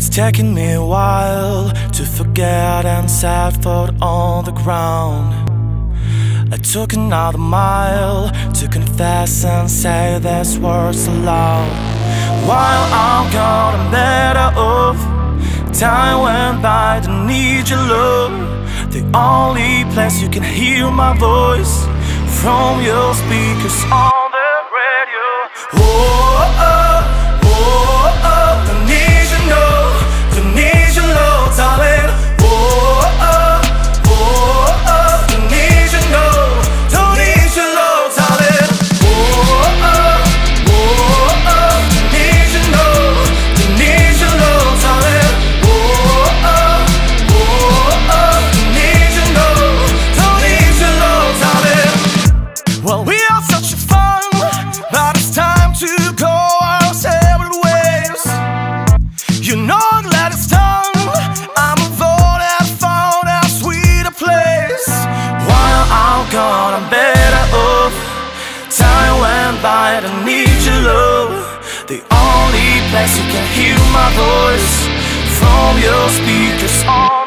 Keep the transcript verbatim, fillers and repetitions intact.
taking me a while to forget and set foot on the ground. I took another mile to confess and say these words aloud. While I'm gone, I'm better off. Time went by, don't need your love. The only place you can hear my voice from your speakers on the radio. Oh, oh, oh, oh, don't need your love, don't need your love, darling. Oh, oh, oh, oh, don't need your love, don't need your love, darling. Oh, oh, oh, oh, don't need your love, don't need your love, darling. Oh, oh, oh, oh, don't need your love, don't need your love, darling. Well, we are such a fun, but it's time to go our separate ways. You know that it's done. I'm a vote and found a sweeter place. While I'm gone, I'm better off. Time went by, I don't need your love. The only place you can hear my voice from your speakers on